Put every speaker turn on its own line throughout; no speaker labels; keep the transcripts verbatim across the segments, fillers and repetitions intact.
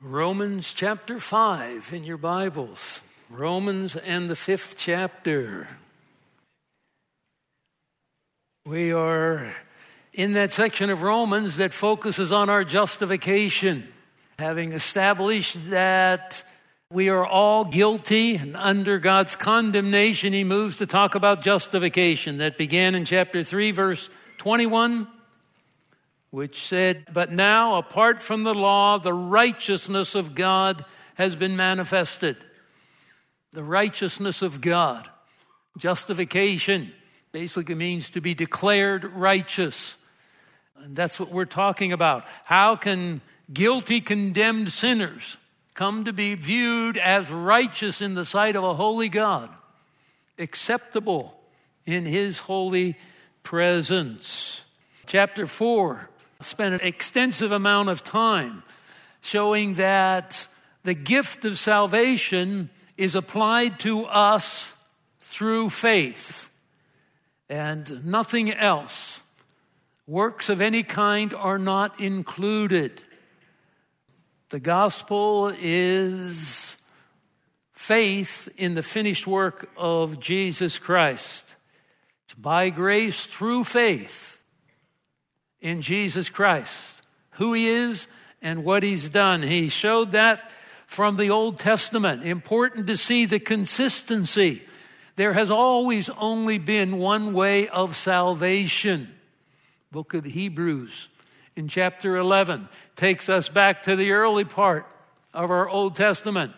Romans chapter five in your Bibles. Romans and the fifth chapter. We are in that section of Romans that focuses on our justification. Having established that we are all guilty and under God's condemnation, he moves to talk about justification. That began in chapter three, verse twenty-one. Which said, "But now, apart from the law, the righteousness of God has been manifested." The righteousness of God. Justification basically means to be declared righteous. And that's what we're talking about. How can guilty, condemned sinners come to be viewed as righteous in the sight of a holy God, acceptable in his holy presence? Chapter four. Spent an extensive amount of time showing that the gift of salvation is applied to us through faith and nothing else. Works of any kind are not included. The gospel is faith in the finished work of Jesus Christ. It's by grace through faith in Jesus Christ, who he is and what he's done. He showed that from the Old Testament. Important to see the consistency. There has always only been one way of salvation. Book of Hebrews in chapter eleven takes us back to the early part of our Old Testament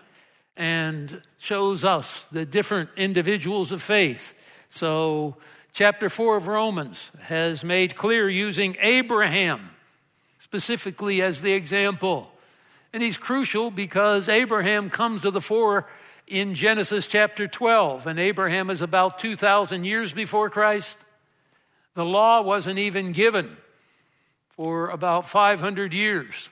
and shows us the different individuals of faith. So chapter four of Romans has made clear using Abraham specifically as the example. And he's crucial because Abraham comes to the fore in Genesis chapter twelve. And Abraham is about two thousand years before Christ. The law wasn't even given for about five hundred years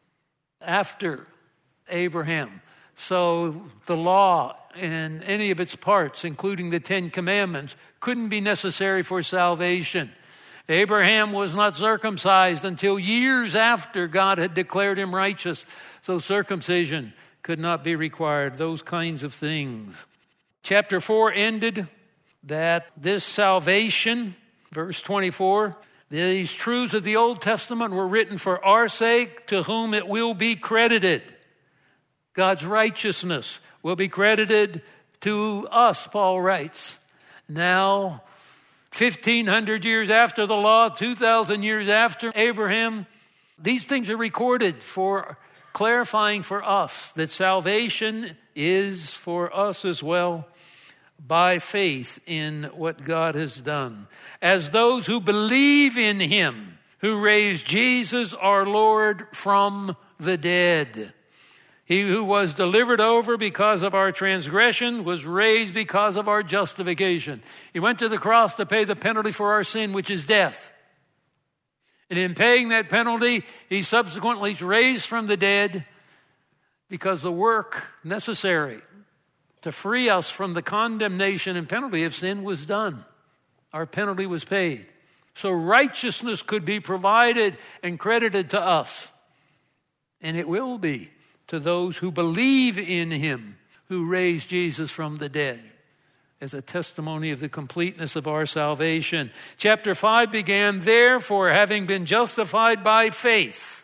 after Abraham. So the law in any of its parts, including the Ten Commandments, couldn't be necessary for salvation. Abraham was not circumcised until years after God had declared him righteous. So circumcision could not be required, those kinds of things. Chapter four ended that this salvation, verse twenty-four, these truths of the Old Testament were written for our sake, to whom it will be credited. God's righteousness will be credited to us, Paul writes. Now, fifteen hundred years after the law, two thousand years after Abraham, these things are recorded for clarifying for us that salvation is for us as well by faith in what God has done. As those who believe in him, who raised Jesus our Lord from the dead. He who was delivered over because of our transgression was raised because of our justification. He went to the cross to pay the penalty for our sin, which is death. And in paying that penalty, he subsequently is raised from the dead because the work necessary to free us from the condemnation and penalty of sin was done. Our penalty was paid. So righteousness could be provided and credited to us. And it will be to those who believe in him who raised Jesus from the dead, as a testimony of the completeness of our salvation. Chapter five began, "Therefore, having been justified by faith,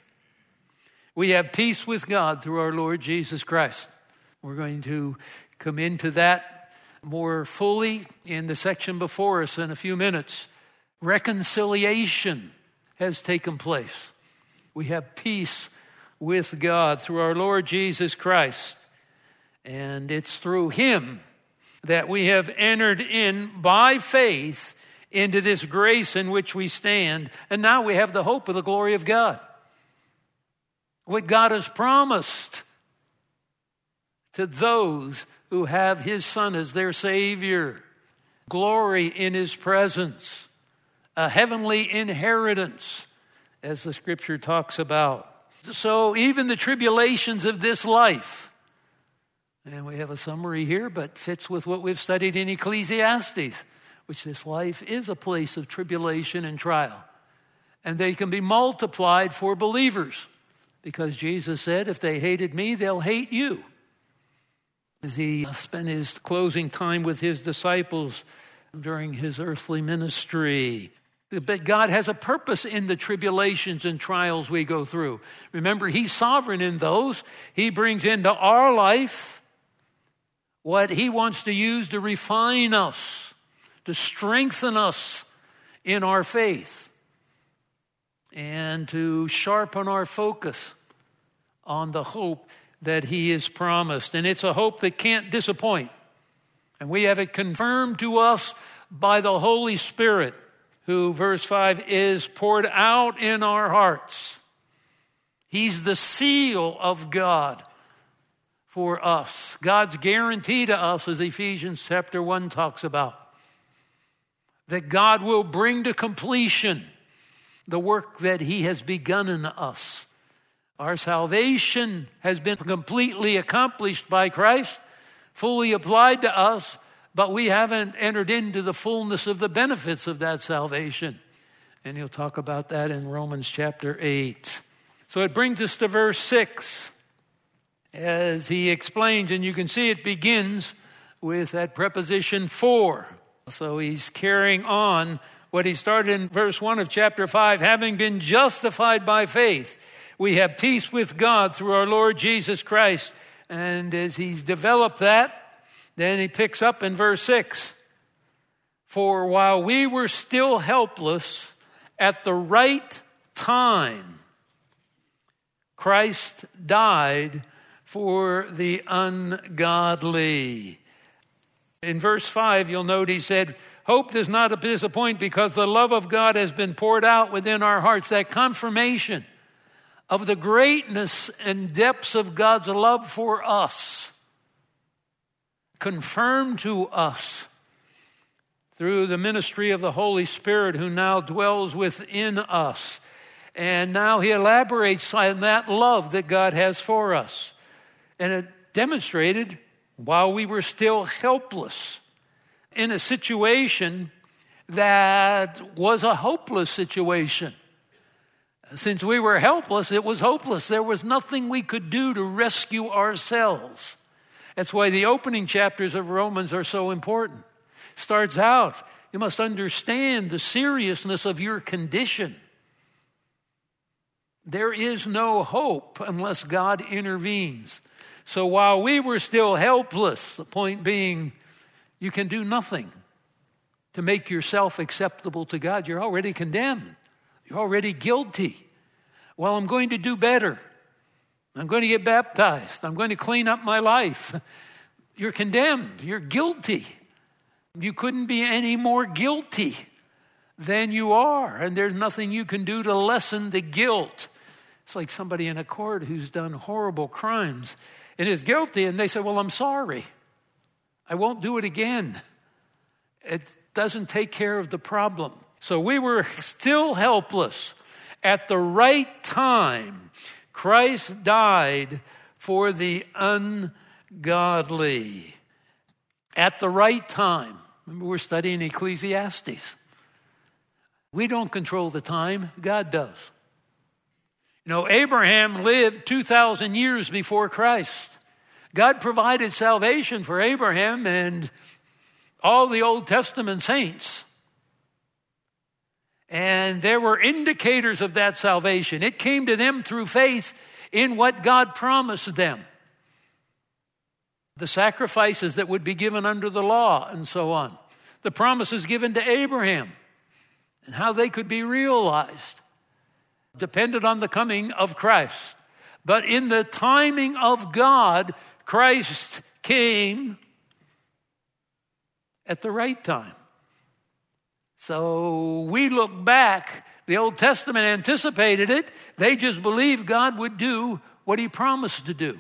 we have peace with God through our Lord Jesus Christ." We're going to come into that more fully in the section before us in a few minutes. Reconciliation has taken place. We have peace with God through our Lord Jesus Christ. And it's through him that we have entered in by faith into this grace in which we stand. And now we have the hope of the glory of God. What God has promised to those who have his Son as their Savior. Glory in his presence. A heavenly inheritance, as the scripture talks about. So even the tribulations of this life, and we have a summary here, but fits with what we've studied in Ecclesiastes, which this life is a place of tribulation and trial. And they can be multiplied for believers because Jesus said, if they hated me, they'll hate you. As he spent his closing time with his disciples during his earthly ministry. But God has a purpose in the tribulations and trials we go through. Remember, he's sovereign in those. He brings into our life what he wants to use to refine us, to strengthen us in our faith, and to sharpen our focus on the hope that he has promised. And it's a hope that can't disappoint. And we have it confirmed to us by the Holy Spirit, who, verse five, is poured out in our hearts. He's the seal of God for us. God's guarantee to us, as Ephesians chapter one talks about, that God will bring to completion the work that he has begun in us. Our salvation has been completely accomplished by Christ, fully applied to us, but we haven't entered into the fullness of the benefits of that salvation. And he'll talk about that in Romans chapter eight. So it brings us to verse six, as he explains, and you can see it begins with that preposition for. So he's carrying on what he started in verse one of chapter five, having been justified by faith. We have peace with God through our Lord Jesus Christ. And as he's developed that, then he picks up in verse six. For while we were still helpless, at the right time, Christ died for the ungodly. In verse five, you'll note he said, hope does not disappoint because the love of God has been poured out within our hearts. That confirmation of the greatness and depths of God's love for us, confirmed to us through the ministry of the Holy Spirit, who now dwells within us. And now he elaborates on that love that God has for us. And it demonstrated while we were still helpless in a situation that was a hopeless situation. Since we were helpless, it was hopeless. There was nothing we could do to rescue ourselves. That's why the opening chapters of Romans are so important. Starts out, you must understand the seriousness of your condition. There is no hope unless God intervenes. So while we were still helpless, the point being, you can do nothing to make yourself acceptable to God. You're already condemned. You're already guilty. Well, I'm going to do better. I'm going to get baptized. I'm going to clean up my life. You're condemned. You're guilty. You couldn't be any more guilty than you are. And there's nothing you can do to lessen the guilt. It's like somebody in a court who's done horrible crimes and is guilty, and they say, well, I'm sorry. I won't do it again. It doesn't take care of the problem. So we were still helpless. At the right time, Christ died for the ungodly. At the right time. Remember, we're studying Ecclesiastes. We don't control the time. God does. You know, Abraham lived two thousand years before Christ. God provided salvation for Abraham and all the Old Testament saints. And there were indicators of that salvation. It came to them through faith in what God promised them. The sacrifices that would be given under the law and so on. The promises given to Abraham and how they could be realized depended on the coming of Christ. But in the timing of God, Christ came at the right time. So we look back, the Old Testament anticipated it. They just believed God would do what he promised to do.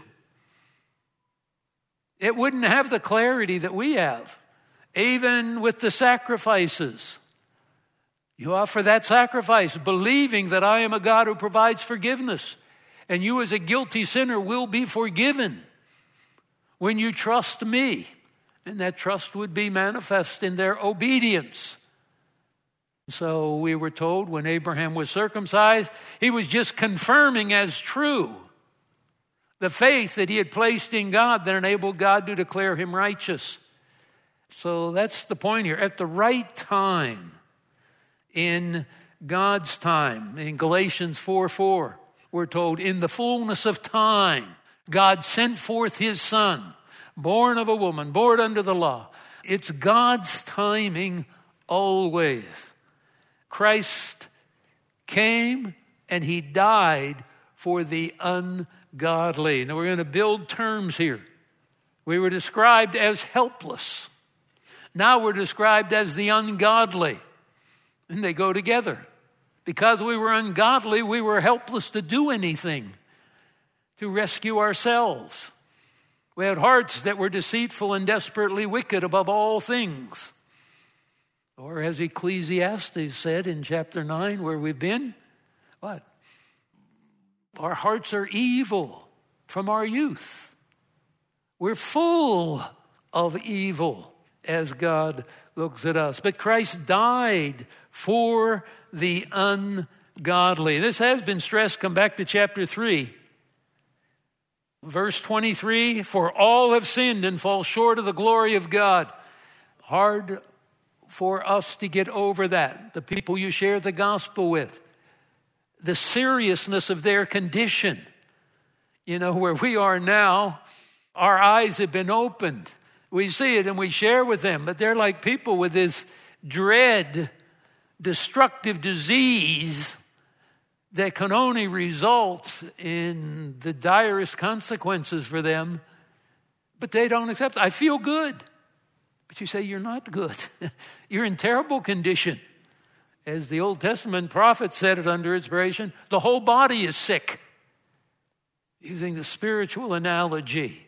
It wouldn't have the clarity that we have, even with the sacrifices. You offer that sacrifice, believing that I am a God who provides forgiveness, and you as a guilty sinner will be forgiven when you trust me. And that trust would be manifest in their obedience. So we were told when Abraham was circumcised, he was just confirming as true the faith that he had placed in God that enabled God to declare him righteous. So that's the point here. At the right time, in God's time, in Galatians four four, we're told, in the fullness of time, God sent forth his Son, born of a woman, born under the law. It's God's timing always. Christ came and he died for the ungodly. Now we're going to build terms here. We were described as helpless. Now we're described as the ungodly. And they go together. Because we were ungodly, we were helpless to do anything to rescue ourselves. We had hearts that were deceitful and desperately wicked above all things. Or as Ecclesiastes said in chapter nine, where we've been, what? Our hearts are evil from our youth. We're full of evil as God looks at us. But Christ died for the ungodly. This has been stressed. Come back to chapter three. Verse twenty-three, for all have sinned and fall short of the glory of God. Hard for us to get over that. The people you share the gospel with. The seriousness of their condition. You know, where we are now, our eyes have been opened. We see it and we share with them. But they're like people with this dread, destructive disease that can only result in the direst consequences for them. But they don't accept it. I feel good. But you say, you're not good. You're in terrible condition. As the Old Testament prophet said it under inspiration, the whole body is sick. Using the spiritual analogy.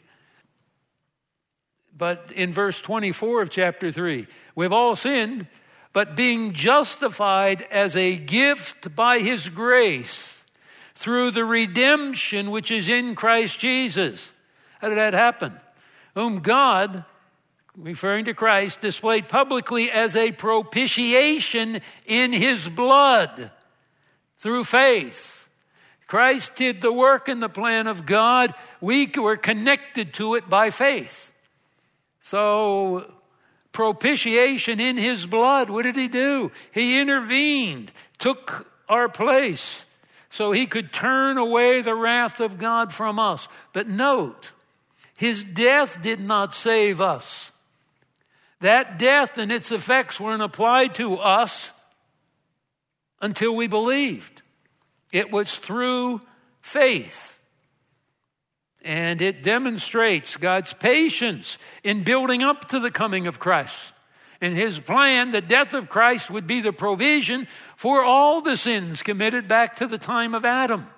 But in verse twenty-four of chapter three, we've all sinned, but being justified as a gift by his grace through the redemption which is in Christ Jesus. How did that happen? Whom God, referring to Christ, displayed publicly as a propitiation in his blood through faith. Christ did the work in the plan of God. We were connected to it by faith. So, propitiation in his blood, what did he do? He intervened, took our place, so he could turn away the wrath of God from us. But note, his death did not save us. That death and its effects weren't applied to us until we believed. It was through faith. And it demonstrates God's patience in building up to the coming of Christ. In his plan, the death of Christ would be the provision for all the sins committed back to the time of Adam.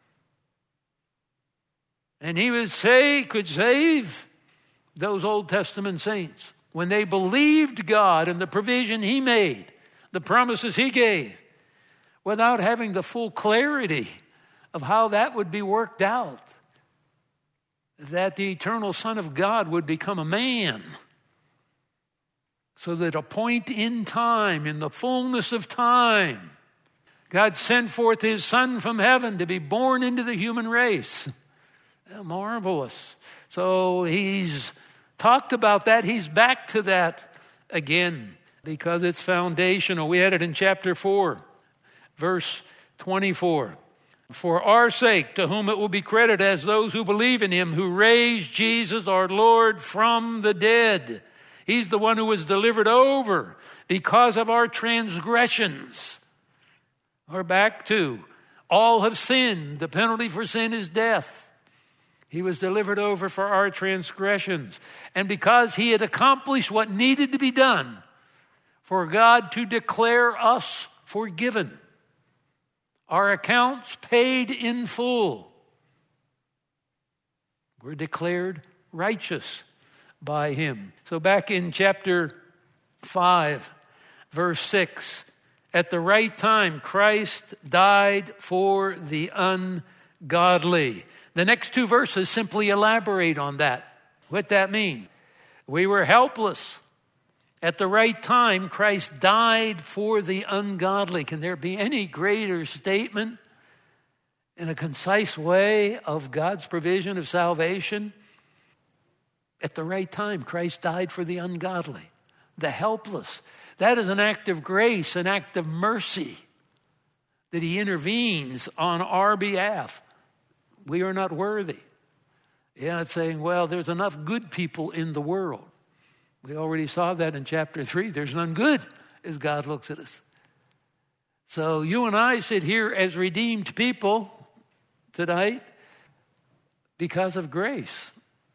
And he would say, could save those Old Testament saints when they believed God and the provision he made, the promises he gave, without having the full clarity of how that would be worked out. That the eternal Son of God would become a man. So that a point in time, in the fullness of time, God sent forth his Son from heaven to be born into the human race. Marvelous. So he's talked about that. He's back to that again because it's foundational. We had it in chapter four, verse twenty-four. For our sake, to whom it will be credited as those who believe in him, who raised Jesus our Lord from the dead. He's the one who was delivered over because of our transgressions. We're back to all have sinned. The penalty for sin is death. He was delivered over for our transgressions. And because he had accomplished what needed to be done for God to declare us forgiven. Our accounts paid in full. We're declared righteous by him. So back in chapter five, verse six, at the right time, Christ died for the ungodly. The next two verses simply elaborate on that. What that means. We were helpless At the right time, Christ died for the ungodly. Can there be any greater statement in a concise way of God's provision of salvation? At the right time, Christ died for the ungodly, the helpless. That is an act of grace, an act of mercy, that he intervenes on our behalf. We are not worthy. Yeah, it's saying, well, there's enough good people in the world. We already saw that in chapter three. There's none good as God looks at us. So you and I sit here as redeemed people tonight because of grace.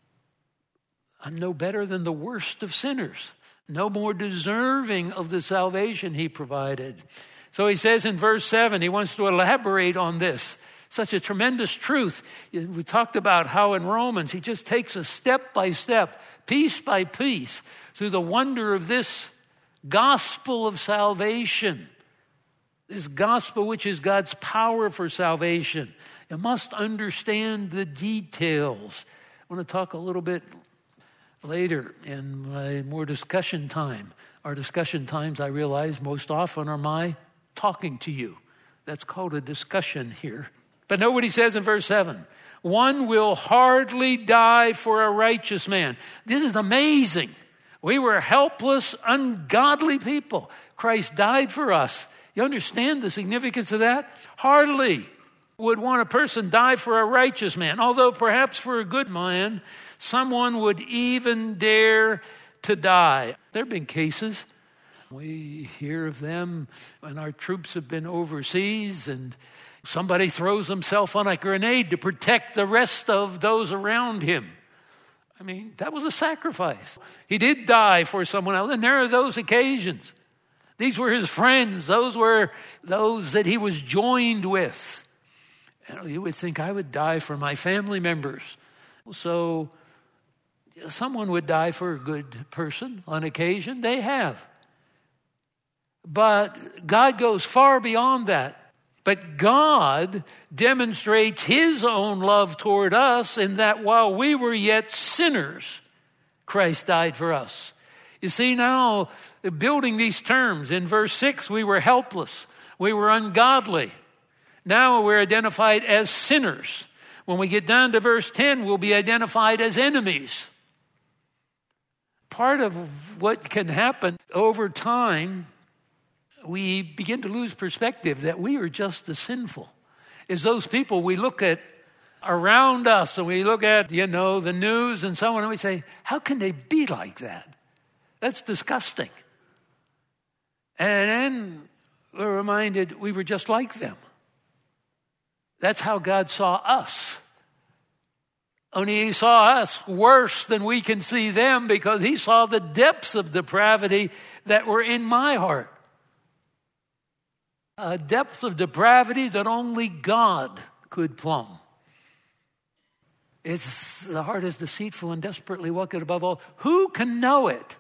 I'm no better than the worst of sinners, no more deserving of the salvation he provided. So he says in verse seven, he wants to elaborate on this. Such a tremendous truth. We talked about how in Romans he just takes us step by step, piece by piece, through the wonder of this gospel of salvation. This gospel which is God's power for salvation. You must understand the details. I want to talk a little bit later in my more discussion time. Our discussion times, I realize, most often are my talking to you. That's called a discussion here. But note what he says in verse seven. One will hardly die for a righteous man. This is amazing. We were helpless, ungodly people. Christ died for us. You understand the significance of that? Hardly would want a person die for a righteous man. Although perhaps for a good man, someone would even dare to die. There have been cases. We hear of them when our troops have been overseas and somebody throws himself on a grenade to protect the rest of those around him. I mean, that was a sacrifice. He did die for someone else, and there are those occasions. These were his friends. Those were those that he was joined with. And you would think, I would die for my family members. So someone would die for a good person on occasion. They have. But God goes far beyond that. But God demonstrates his own love toward us in that while we were yet sinners, Christ died for us. You see now, building these terms, in verse six, we were helpless. We were ungodly. Now we're identified as sinners. When we get down to verse ten, we'll be identified as enemies. Part of what can happen over time, we begin to lose perspective that we are just as sinful as those people we look at around us, and we look at, you know, the news and so on, and we say, how can they be like that? That's disgusting. And then we're reminded we were just like them. That's how God saw us. Only he saw us worse than we can see them because he saw the depths of depravity that were in my heart. A depth of depravity that only God could plumb. It's the heart is deceitful and desperately wicked above all. Who can know it?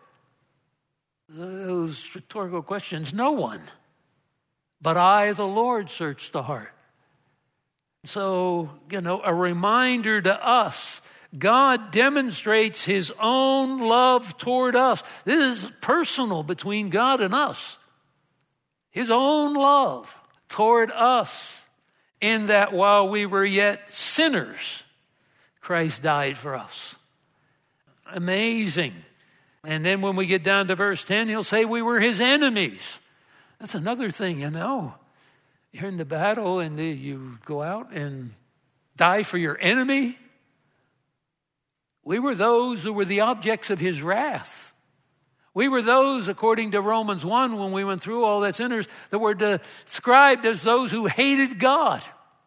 Those rhetorical questions, no one. But I, the Lord, search the heart. So, you know, a reminder to us, God demonstrates his own love toward us. This is personal between God and us. His own love toward us, in that while we were yet sinners, Christ died for us. Amazing. And then when we get down to verse ten, he'll say we were his enemies. That's another thing, you know. You're in the battle and the, you go out and die for your enemy. We were those who were the objects of his wrath. We were those, according to Romans one, when we went through all that sinners, that were described as those who hated God.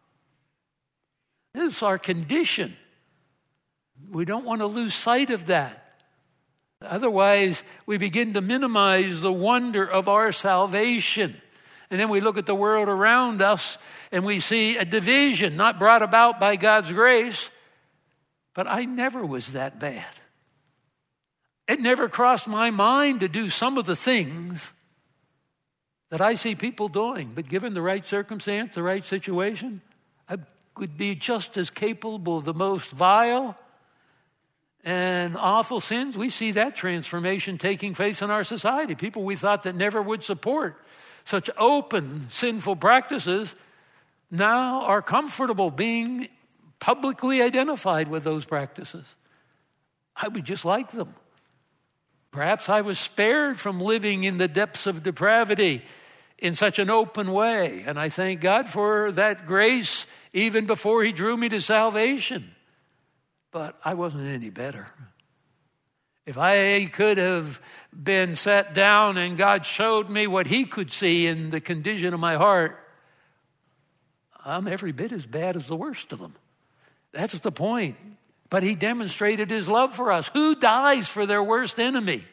This is our condition. We don't want to lose sight of that. Otherwise, we begin to minimize the wonder of our salvation. And then we look at the world around us and we see a division not brought about by God's grace. But I never was that bad. It never crossed my mind to do some of the things that I see people doing. But given the right circumstance, the right situation, I could be just as capable of the most vile And awful sins, we see that transformation taking place in our society. People we thought that never would support such open sinful practices now are comfortable being publicly identified with those practices. I would just like them. Perhaps I was spared from living in the depths of depravity in such an open way. And I thank God for that grace even before he drew me to salvation. But I wasn't any better. If I could have been sat down and God showed me what he could see in the condition of my heart, I'm every bit as bad as the worst of them. That's the point. But he demonstrated his love for us. Who dies for their worst enemy?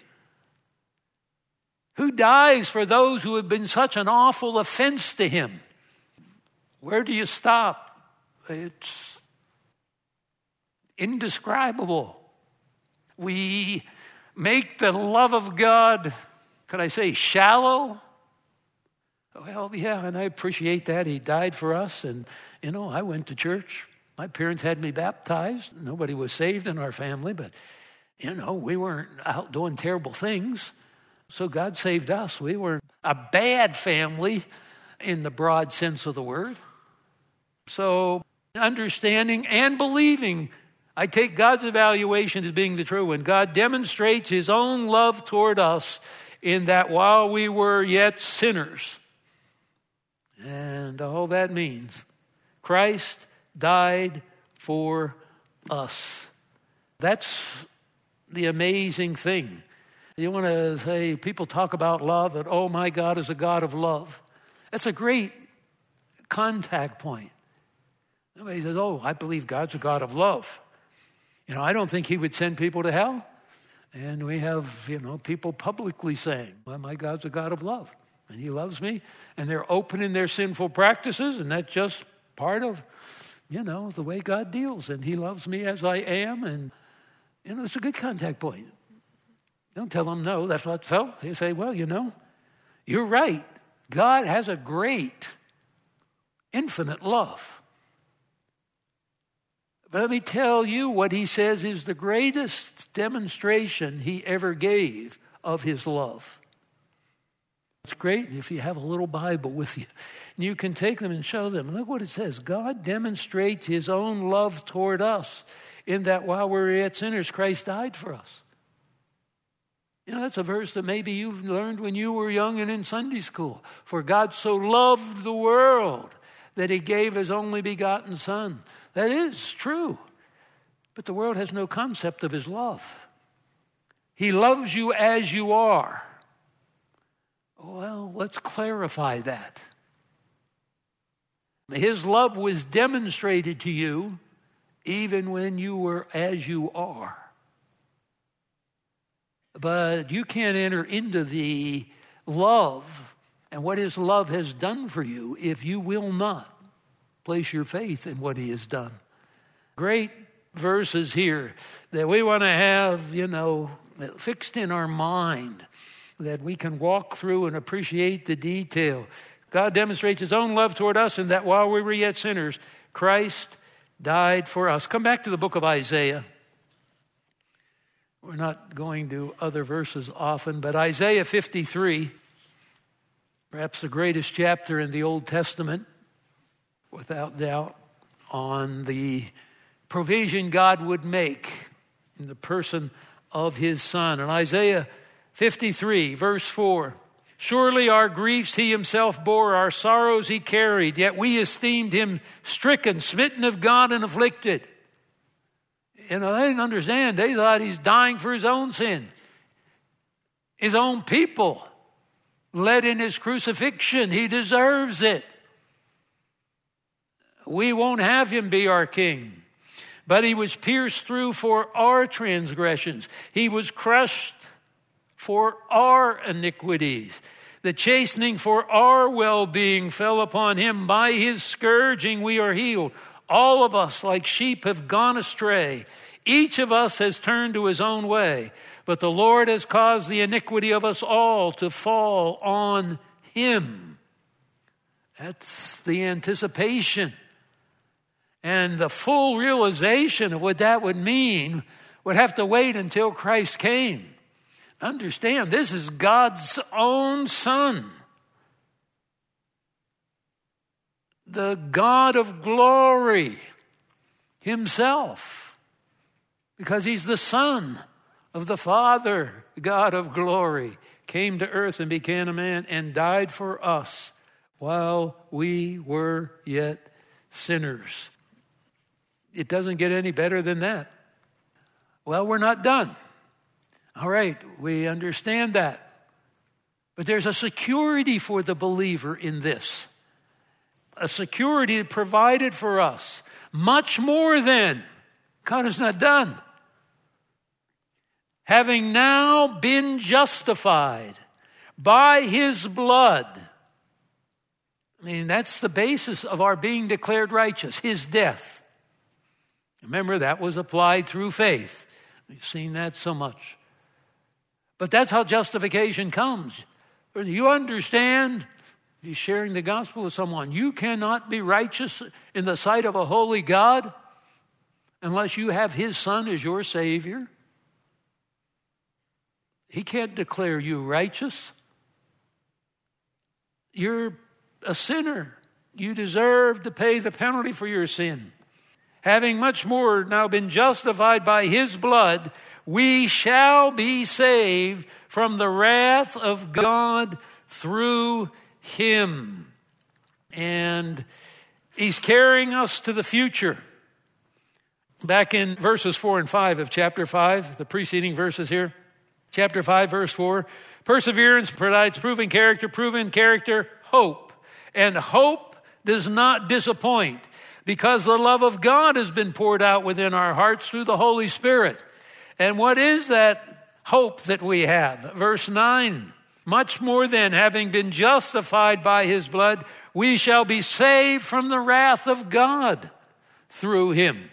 Who dies for those who have been such an awful offense to him? Where do you stop? It's indescribable. We make the love of God, could I say, shallow? Well, yeah, and I appreciate that. He died for us. And, you know, I went to church. My parents had me baptized. Nobody was saved in our family, but, you know, we weren't out doing terrible things. So God saved us. We were a bad family in the broad sense of the word. So understanding and believing, I take God's evaluation as being the true one. God demonstrates his own love toward us in that while we were yet sinners, and all that means, Christ died for us. That's the amazing thing. You want to say, people talk about love, and oh, my God is a God of love. That's a great contact point. Somebody says, oh, I believe God's a God of love. You know, I don't think he would send people to hell. And we have, you know, people publicly saying, well, my God's a God of love, and he loves me. And they're open in their sinful practices, and that's just part of, you know, the way God deals. And he loves me as I am, and, you know, it's a good contact point. Don't tell them no, that's not so. They say, well, you know, you're right. God has a great, infinite love. But let me tell you what he says is the greatest demonstration he ever gave of his love. It's great if you have a little Bible with you. And you can take them and show them. Look what it says. God demonstrates his own love toward us in that while we were yet sinners, Christ died for us. You know, that's a verse that maybe you've learned when you were young and in Sunday school. For God so loved the world that he gave his only begotten Son. That is true. But the world has no concept of his love. He loves you as you are. Well, let's clarify that. His love was demonstrated to you even when you were as you are. But you can't enter into the love and what his love has done for you if you will not place your faith in what he has done. Great verses here that we want to have, you know, fixed in our mind, that we can walk through and appreciate the detail. God demonstrates his own love toward us in that while we were yet sinners, Christ died for us. Come back to the book of Isaiah. We're not going to other verses often, but Isaiah fifty-three, perhaps the greatest chapter in the Old Testament, without doubt, on the provision God would make in the person of his Son. And Isaiah fifty-three, verse four, surely our griefs he himself bore, our sorrows he carried, yet we esteemed him stricken, smitten of God, and afflicted. You know, they didn't understand. They thought he's dying for his own sin. His own people led in his crucifixion. He deserves it. We won't have him be our king. But he was pierced through for our transgressions. He was crushed for our iniquities. The chastening for our well-being fell upon him. By his scourging we are healed. All of us, like sheep, have gone astray. Each of us has turned to his own way. But the Lord has caused the iniquity of us all to fall on him. That's the anticipation. And the full realization of what that would mean would have to wait until Christ came. Understand, this is God's own Son. The God of glory himself, because he's the Son of the Father, God of glory, came to earth and became a man and died for us while we were yet sinners. It doesn't get any better than that. Well, we're not done. All right, we understand that. But there's a security for the believer in this. A security provided for us. Much more than, God is not done. Having now been justified by his blood. I mean, that's the basis of our being declared righteous, his death. Remember, that was applied through faith. We've seen that so much. But that's how justification comes. You understand, you're sharing the gospel with someone. You cannot be righteous in the sight of a holy God unless you have his Son as your Savior. He can't declare you righteous. You're a sinner. You deserve to pay the penalty for your sin. Having much more now been justified by his blood, we shall be saved from the wrath of God through him. And he's carrying us to the future. Back in verses four and five of chapter five, the preceding verses here. Chapter five, verse four. Perseverance provides proven character, proven character, hope. And hope does not disappoint, because the love of God has been poured out within our hearts through the Holy Spirit. And what is that hope that we have? Verse nine. Much more than, having been justified by his blood, we shall be saved from the wrath of God through him.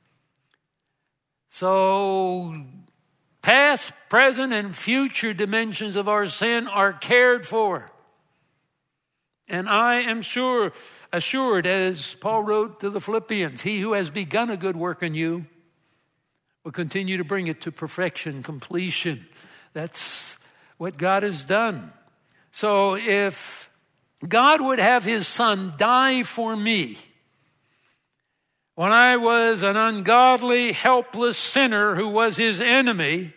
So, past, present, and future dimensions of our sin are cared for. And I am sure, assured, as Paul wrote to the Philippians, he who has begun a good work in you will continue to bring it to perfection, completion. That's what God has done. So if God would have his Son die for me when I was an ungodly, helpless sinner who was his enemy,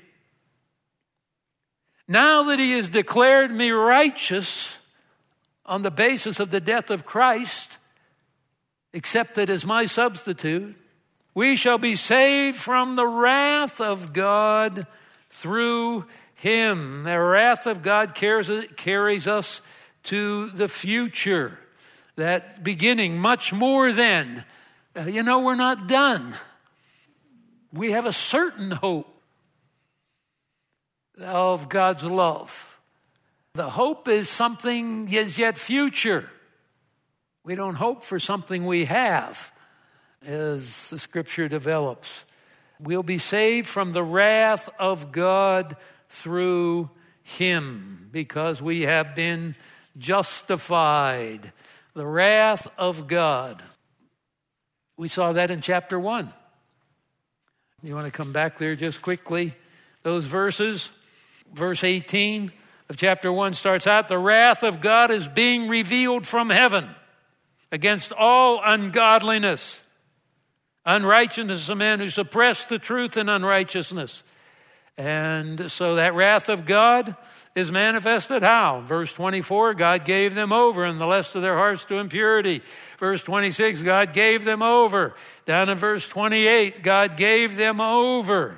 now that he has declared me righteous on the basis of the death of Christ, accepted as my substitute, we shall be saved from the wrath of God through him. The wrath of God carries, carries us to the future. That beginning, much more than. Uh, you know, we're not done. We have a certain hope of God's love. The hope is something is yet future. We don't hope for something we have, as the scripture develops. We'll be saved from the wrath of God through him, because we have been justified. The wrath of God. We saw that in chapter one. You want to come back there just quickly? Those verses, verse eighteen of chapter one starts out, the wrath of God is being revealed from heaven against all ungodliness, unrighteousness of men who suppress the truth in unrighteousness. And so that wrath of God is manifested how? Verse twenty-four, God gave them over in the lust of their hearts to impurity. Verse twenty-six, God gave them over. Down in verse twenty-eight, God gave them over.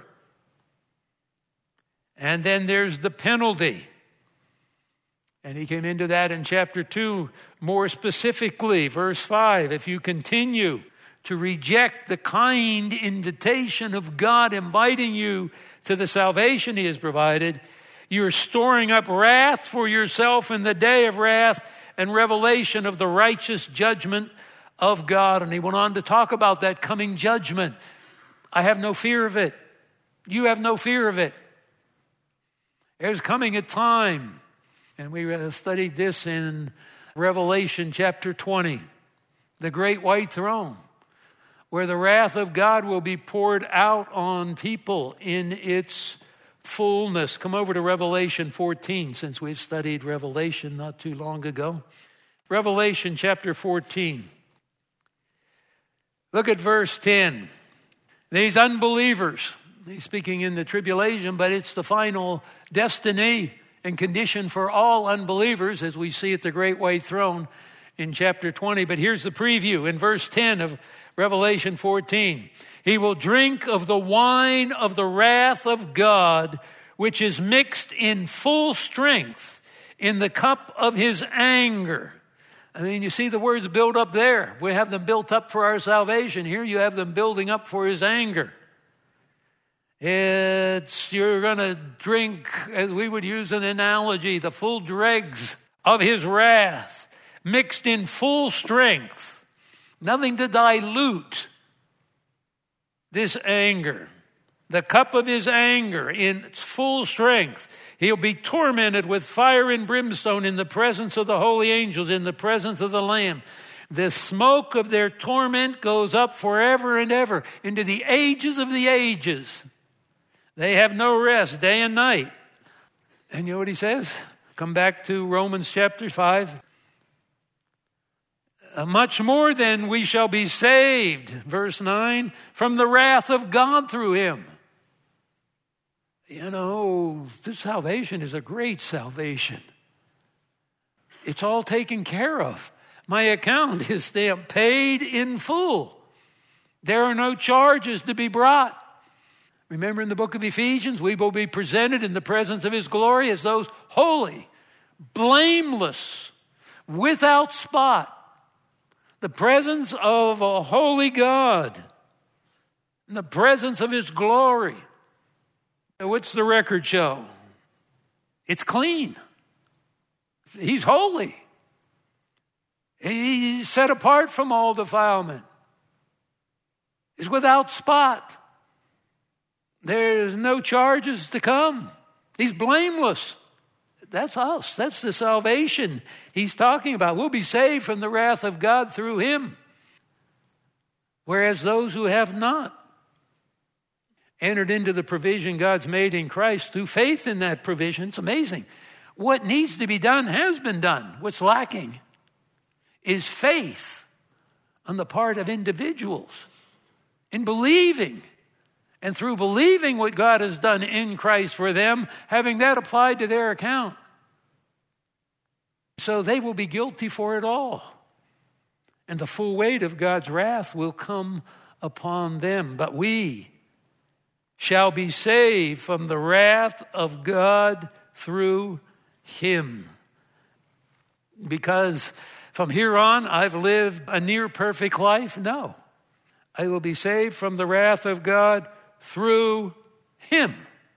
And then there's the penalty. And he came into that in chapter two more specifically. Verse five, if you continue to reject the kind invitation of God inviting you to the salvation he has provided, you're storing up wrath for yourself in the day of wrath and revelation of the righteous judgment of God. And he went on to talk about that coming judgment. I have no fear of it. You have no fear of it. There's coming a time, and we studied this in Revelation chapter twenty, the great white throne, where the wrath of God will be poured out on people in its fullness. Come over to Revelation fourteen, since we've studied Revelation not too long ago. Revelation chapter fourteen. Look at verse ten. These unbelievers, he's speaking in the tribulation, but it's the final destiny and condition for all unbelievers, as we see at the great white throne in chapter twenty. But here's the preview in verse ten of Revelation fourteen. He will drink of the wine of the wrath of God, which is mixed in full strength in the cup of his anger. I mean, you see the words build up there. We have them built up for our salvation. Here you have them building up for his anger. It's, you're going to drink, as we would use an analogy, the full dregs of his wrath, mixed in full strength. Nothing to dilute this anger. The cup of his anger in its full strength. He'll be tormented with fire and brimstone in the presence of the holy angels, in the presence of the Lamb. The smoke of their torment goes up forever and ever into the ages of the ages. They have no rest day and night. And you know what he says? Come back to Romans chapter five. Much more than we shall be saved, verse nine, from the wrath of God through him. You know, this salvation is a great salvation. It's all taken care of. My account is stamped paid in full. There are no charges to be brought. Remember in the book of Ephesians, we will be presented in the presence of his glory as those holy, blameless, without spot. The presence of a holy God. In the presence of his glory. What's the record show? It's clean. He's holy. He's set apart from all defilement. He's without spot. There's no charges to come. He's blameless. That's us. That's the salvation he's talking about. We'll be saved from the wrath of God through him. Whereas those who have not entered into the provision God's made in Christ through faith in that provision, it's amazing. What needs to be done has been done. What's lacking is faith on the part of individuals in believing. And through believing what God has done in Christ for them, having that applied to their account. So they will be guilty for it all. And the full weight of God's wrath will come upon them. But we shall be saved from the wrath of God through him. Because from here on, I've lived a near perfect life? No. I will be saved from the wrath of God through him.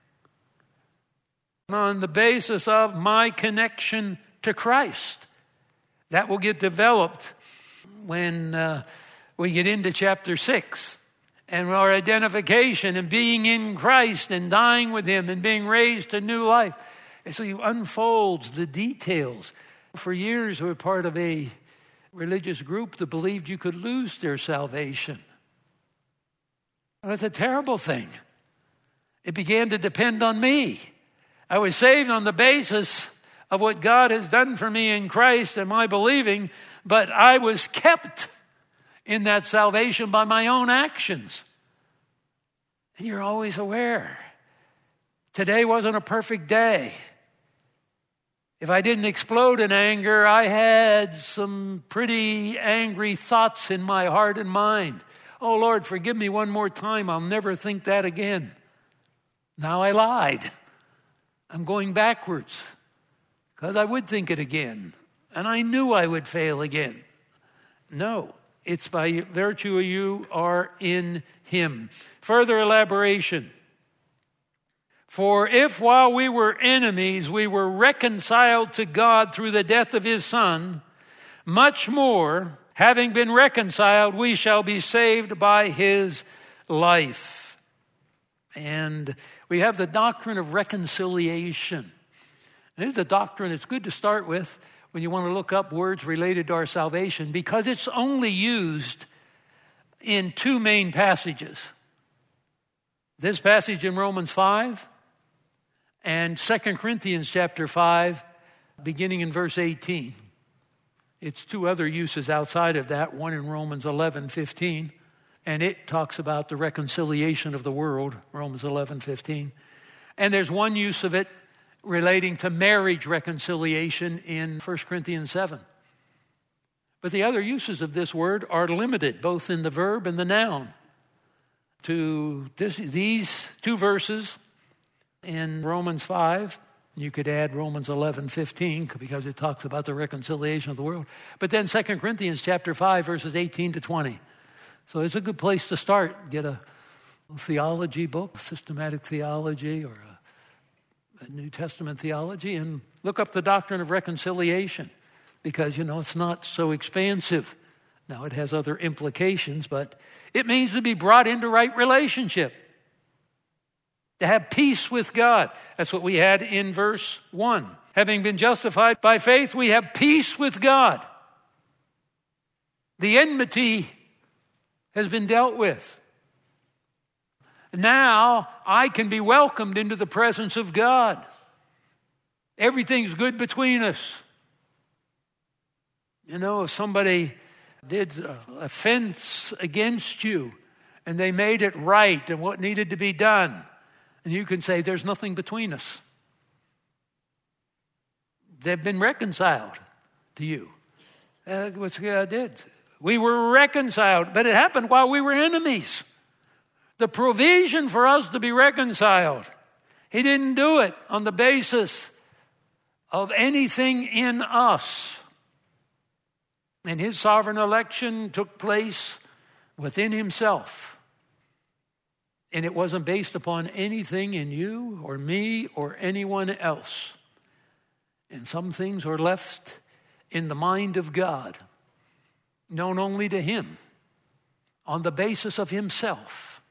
On the basis of my connection to Christ. That will get developed when uh, we get into chapter six. And our identification and being in Christ and dying with him and being raised to new life. And so he unfolds the details. For years we were part of a religious group that believed you could lose their salvation. It's a terrible thing. It began to depend on me. I was saved on the basis of what God has done for me in Christ and my believing, but I was kept in that salvation by my own actions. And you're always aware. Today wasn't a perfect day. If I didn't explode in anger, I had some pretty angry thoughts in my heart and mind. Oh, Lord, forgive me one more time. I'll never think that again. Now I lied. I'm going backwards because I would think it again. And I knew I would fail again. No, it's by virtue of you are in him. Further elaboration. For if while we were enemies, we were reconciled to God through the death of his Son, much more, having been reconciled, we shall be saved by his life. And we have the doctrine of reconciliation. And it's a doctrine that's good to start with when you want to look up words related to our salvation, because it's only used in two main passages. This passage in Romans five and Second Corinthians chapter five, beginning in verse eighteen. It's two other uses outside of that, one in Romans eleven fifteen, and it talks about the reconciliation of the world, Romans eleven fifteen. And there's one use of it relating to marriage reconciliation in First Corinthians seven. But the other uses of this word are limited, both in the verb and the noun, to this, these two verses in Romans five. You could add Romans eleven fifteen because it talks about the reconciliation of the world. But then Second Corinthians chapter five, verses eighteen to twenty. So it's a good place to start. Get a theology book, systematic theology, or a, a New Testament theology, and look up the doctrine of reconciliation. Because, you know, it's not so expansive. Now, it has other implications, but it means to be brought into right relationship. To have peace with God. That's what we had in verse one. Having been justified by faith, we have peace with God. The enmity has been dealt with. Now, I can be welcomed into the presence of God. Everything's good between us. You know, if somebody did offense against you and they made it right and what needed to be done, and you can say, there's nothing between us. They've been reconciled to you. That's what God did. We were reconciled, but it happened while we were enemies. The provision for us to be reconciled, He didn't do it on the basis of anything in us. And His sovereign election took place within Himself. And it wasn't based upon anything in you or me or anyone else. And some things were left in the mind of God, known only to Him, on the basis of Himself.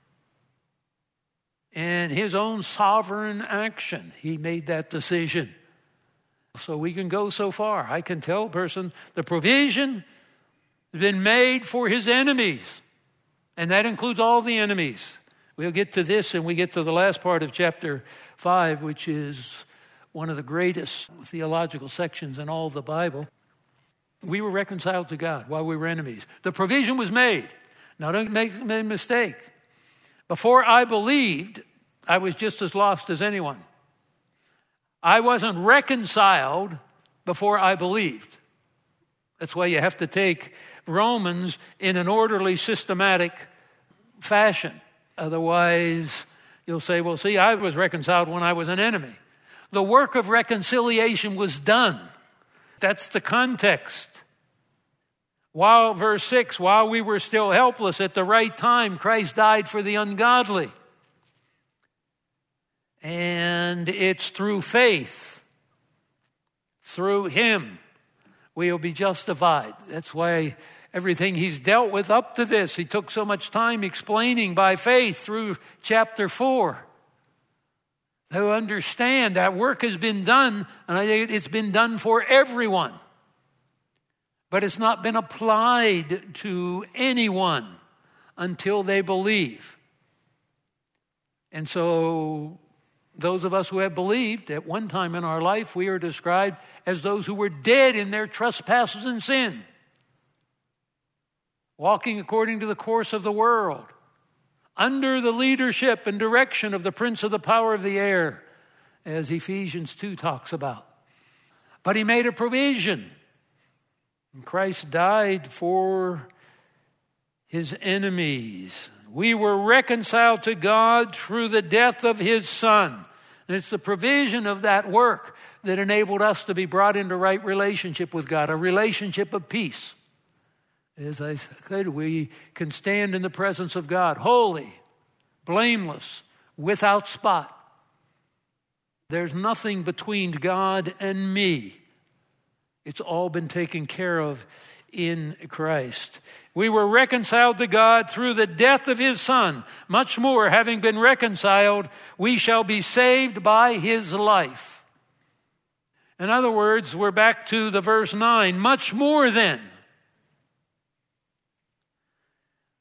And His own sovereign action, He made that decision. So we can go so far. I can tell a person the provision has been made for his enemies. And that includes all the enemies. We'll get to this and we get to the last part of chapter five, which is one of the greatest theological sections in all the Bible. We were reconciled to God while we were enemies. The provision was made. Now don't make a mistake. Before I believed, I was just as lost as anyone. I wasn't reconciled before I believed. That's why you have to take Romans in an orderly, systematic fashion. Otherwise, you'll say, well, see, I was reconciled when I was an enemy. The work of reconciliation was done. That's the context. While, verse six, while we were still helpless, at the right time, Christ died for the ungodly. And it's through faith, through Him, we'll be justified. That's why everything He's dealt with up to this, He took so much time explaining by faith through chapter four. To understand that work has been done, and I think it's been done for everyone. But it's not been applied to anyone until they believe. And so those of us who have believed, at one time in our life, we are described as those who were dead in their trespasses and sin, walking according to the course of the world, under the leadership and direction of the prince of the power of the air, as Ephesians two talks about. But He made a provision. And Christ died for His enemies. We were reconciled to God through the death of His Son. And it's the provision of that work that enabled us to be brought into right relationship with God, a relationship of peace. As I said, we can stand in the presence of God, holy, blameless, without spot. There's nothing between God and me. It's all been taken care of in Christ. We were reconciled to God through the death of His Son. Much more, having been reconciled, we shall be saved by His life. In other words, we're back to the verse nine. Much more then.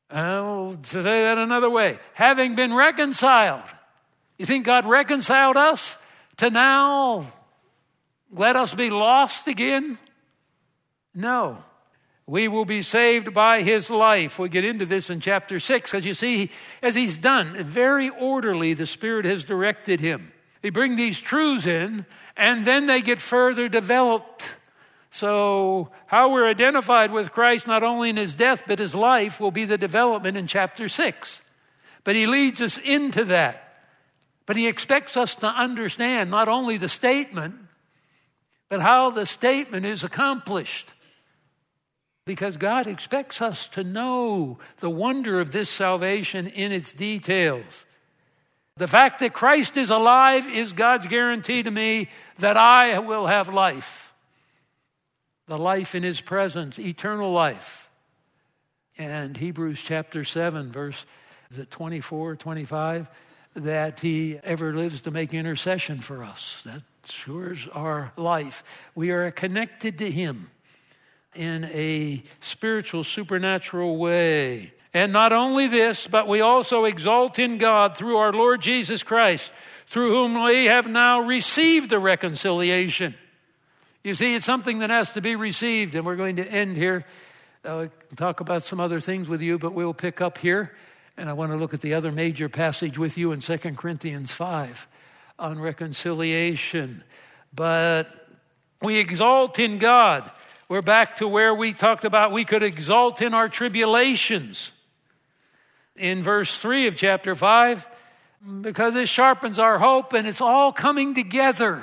Uh, to say that another way, having been reconciled. You think God reconciled us to now let us be lost again? No. We will be saved by his life. We'll get into this in chapter six, because you see, as he's done, very orderly, the Spirit has directed him. They bring these truths in, and then they get further developed. So how we're identified with Christ, not only in his death, but his life, will be the development in chapter six. But he leads us into that. But he expects us to understand not only the statement, but how the statement is accomplished. Because God expects us to know the wonder of this salvation in its details. The fact that Christ is alive is God's guarantee to me that I will have life. The life in his presence, eternal life. And Hebrews chapter seven, verse, is it twenty-four, twenty-five? That he ever lives to make intercession for us. That assures our life. We are connected to him in a spiritual, supernatural way. And not only this, but we also exalt in God through our Lord Jesus Christ, through whom we have now received the reconciliation. You see, it's something that has to be received, and we're going to end here. I'll talk about some other things with you, but we'll pick up here. And I want to look at the other major passage with you in Second Corinthians five on reconciliation. But we exalt in God. We're back to where we talked about we could exalt in our tribulations. In verse three of chapter five, because it sharpens our hope, and it's all coming together.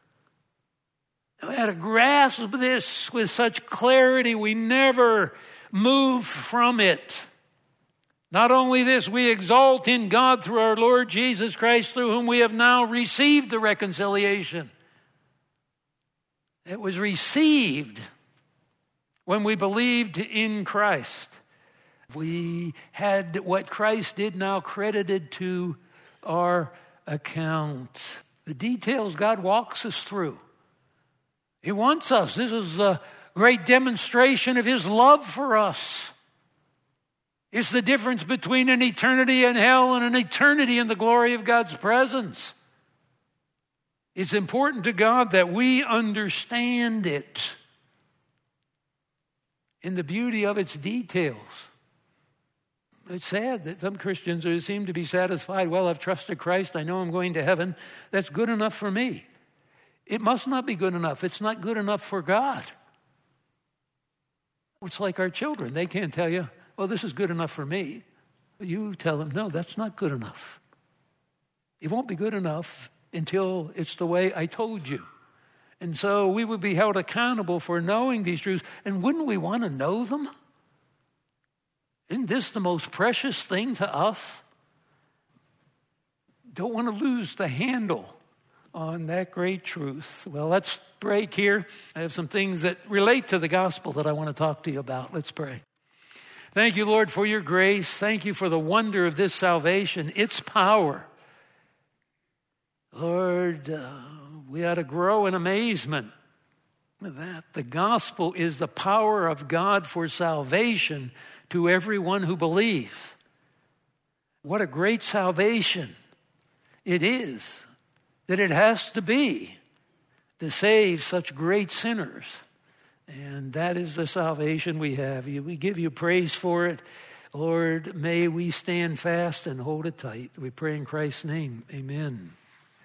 We had to grasp this with such clarity, we never move from it. Not only this, we exalt in God through our Lord Jesus Christ, through whom we have now received the reconciliation. It was received when we believed in Christ. We had what Christ did now credited to our account. The details God walks us through. He wants us. This is a great demonstration of his love for us. It's the difference between an eternity in hell and an eternity in the glory of God's presence. It's important to God that we understand it in the beauty of its details. It's sad that some Christians seem to be satisfied. Well, I've trusted Christ. I know I'm going to heaven. That's good enough for me. It must not be good enough. It's not good enough for God. It's like our children. They can't tell you, well, this is good enough for me. You tell them, no, that's not good enough. It won't be good enough until it's the way I told you. And so we would be held accountable for knowing these truths. And wouldn't we want to know them? Isn't this the most precious thing to us? Don't want to lose the handle on that great truth. Well, let's break here. I have some things that relate to the gospel that I want to talk to you about. Let's pray. Thank you, Lord, for your grace. Thank you for the wonder of this salvation, its power. Lord, uh, we ought to grow in amazement that the gospel is the power of God for salvation to everyone who believes. What a great salvation it is that it has to be to save such great sinners. And that is the salvation we have. We give you praise for it. Lord, may we stand fast and hold it tight. We pray in Christ's name. Amen.